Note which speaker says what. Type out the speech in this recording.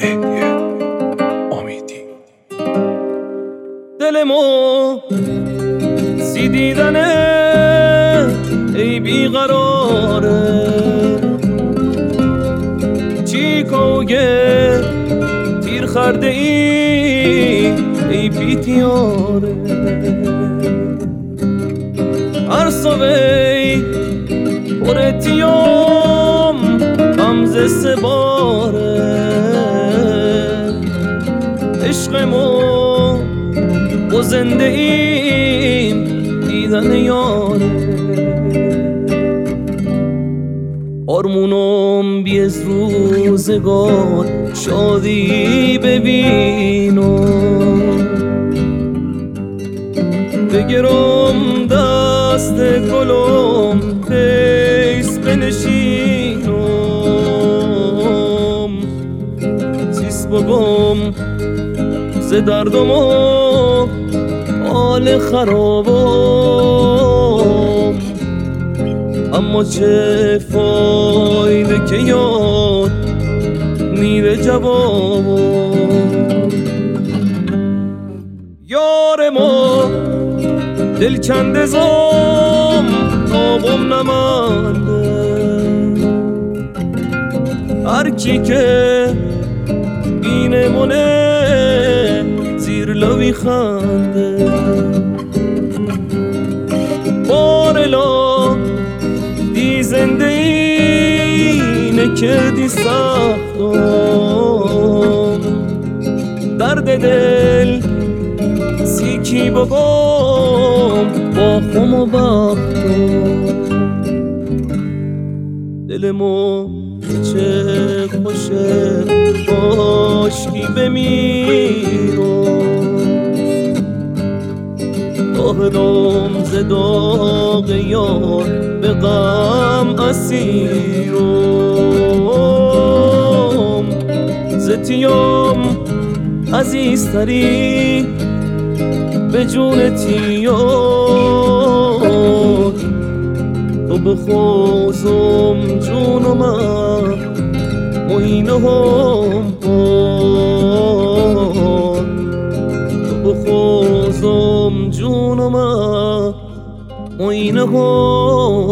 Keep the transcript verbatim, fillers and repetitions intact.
Speaker 1: مهدی امیدی.
Speaker 2: دلمو سی دیدنه ای بیقراره، چی کوگه تیر خرده ای ای بیتیاره، هر صبحی پرتیام غمزه سه باره، عشقمو و زنده ایم دیدن یاره، آرمونم بیز روزگار شادی ببینم، بگرم دست گلم پیس بنشینم، سیس بگم ز دردم و حال خرابم، اما چه فایده که یاد میره جوابم. یار ما دل کنده زام آبم نمانده، هر کی که بینه مونه زیر لبی خنده، بارلا دی زنده اینه که دی سختم، درد دل سیکی بگم با خم و بختم، دلمو چه خوشه باشکی بمیرم، داغدم ز داغ یار به غم اسیرم، ز تیام عزیزتری به جون تیار، تو بخوزم جونم موینه هم پاد، تو بخوزم جونم موینه هم